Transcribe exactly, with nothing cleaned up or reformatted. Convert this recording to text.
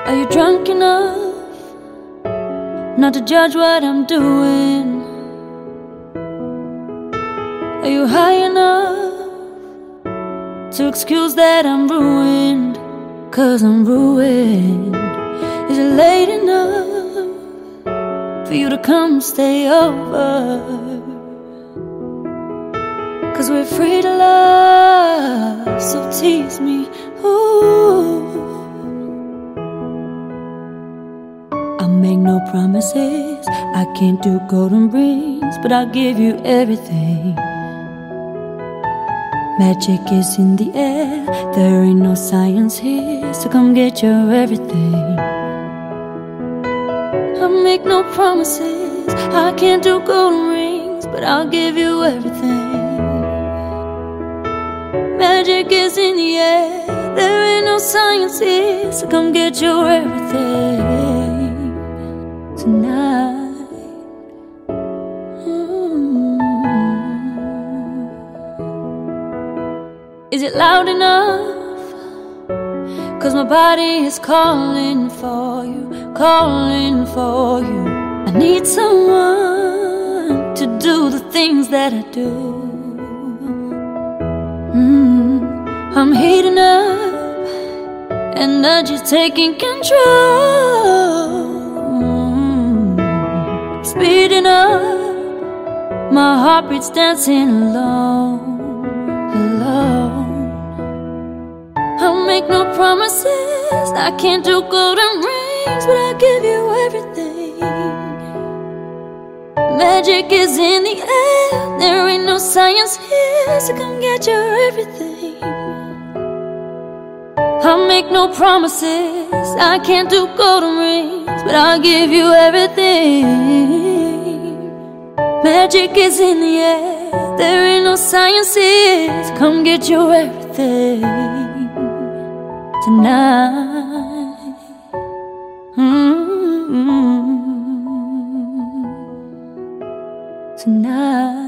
Are you drunk enough not to judge what I'm doing? Are you high enough to excuse that I'm ruined? Cause I'm ruined. Is it late enough for you to come stay over? Cause we're free to love, so tease me, ooh. I'll make no promises, I can't do golden rings, but I'll give you everything. Magic is in the air, there ain't no science here, so come get your everything. I'll make no promises, I can't do golden rings, but I'll give you everything. Magic is in the air, there ain't no science here, so come get your everything tonight. Mm. Is it loud enough? Cause my body is calling for you, calling for you. I need someone to do the things that I do. Mm, I'm heating up, energy taking control. Mm, speeding up, my heartbeat's dancing alone, alone. I'll make no promises, I can't do golden rings, but I'll give you everything. Magic is in the air, there ain't no science here, so come get your everything. I'll make no promises, I can't do golden rings, but I'll give you everything. Magic is in the air, there ain't no science here, so come get your everything tonight. Mm-hmm. Tonight.